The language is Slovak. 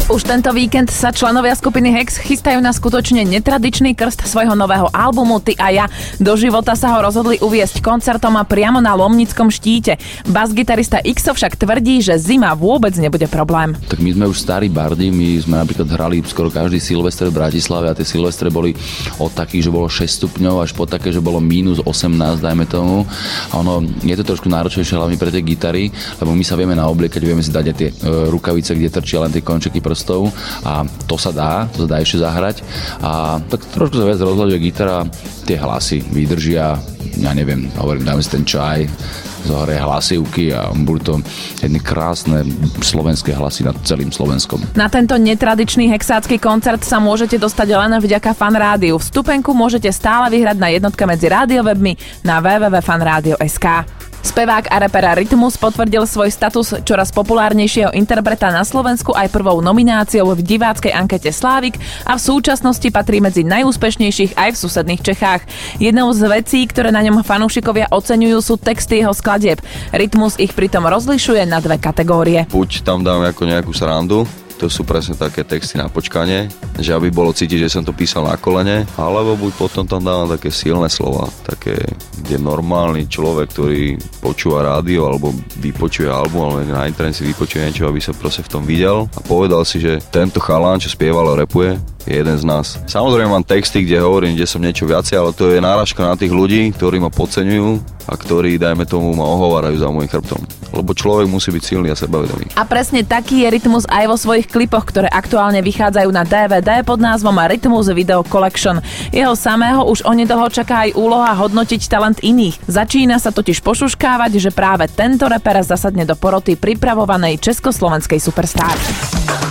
Už tento víkend sa členovia skupiny Hex chystajú na skutočne netradičný krst svojho nového albumu Ty a ja. Do života sa ho rozhodli uviesť koncertom a priamo na Lomnickom štíte. Basgitarista Xo však tvrdí, že zima vôbec nebude problém. Tak my sme už starí bardi, my sme napríklad hrali skoro každý Silvester v Bratislave a tie Silvestre boli od takých, že bolo 6 stupňov až po také, že bolo minus 18, dajme tomu. A ono je to trošku náročnejšie hlavne pre tie gitary, lebo my sa vieme naobliekať, vieme si dať aj tie rukavice, kde trčia len tie končeky prstov a to sa dá ešte zahrať a tak trošku sa viac rozhľaduje gitara, tie hlasy vydržia, ja neviem, hovorím, dáme si ten čaj, zohrie hlasivky a budú to jedny krásne slovenské hlasy nad celým Slovenskom. Na tento netradičný hexácky koncert sa môžete dostať len vďaka Fan Rádiu. Vstupenku môžete stále vyhrať na jednotke medzi rádiowebmi na www.fanradio.sk. Spevák a rapera Rytmus potvrdil svoj status čoraz populárnejšieho interpreta na Slovensku aj prvou nomináciou v diváckej ankete Slávik a v súčasnosti patrí medzi najúspešnejších aj v susedných Čechách. Jednou z vecí, ktoré na ňom fanúšikovia oceňujú, sú texty jeho skladieb. Rytmus ich pritom rozlišuje na dve kategórie. Buď tam dám ako nejakú srandu, to sú presne také texty na počkanie, že aby bolo cítiť, že som to písal na kolene, alebo buď potom tam dávam také silné slova, také, kde normálny človek, ktorý počúva rádio alebo vypočuje album, alebo na internete si vypočuje niečo, aby sa proste v tom videl a povedal si, že tento chalán, čo spieval a rapuje, je jeden z nás. Samozrejme mám texty, kde hovorím, kde som niečo viacej, ale to je náražka na tých ľudí, ktorí ma podceňujú a ktorí, dajme tomu, ma ohovárajú za môjim chrbtom. Lebo človek musí byť silný a sebavedomý. A presne taký je Rytmus aj vo svojich klipoch, ktoré aktuálne vychádzajú na DVD pod názvom Rytmus Video Collection. Jeho samého už onedlho čaká aj úloha hodnotiť talent iných. Začína sa totiž pošuškávať, že práve tento reper zasadne do poroty pripravovanej československej superstar.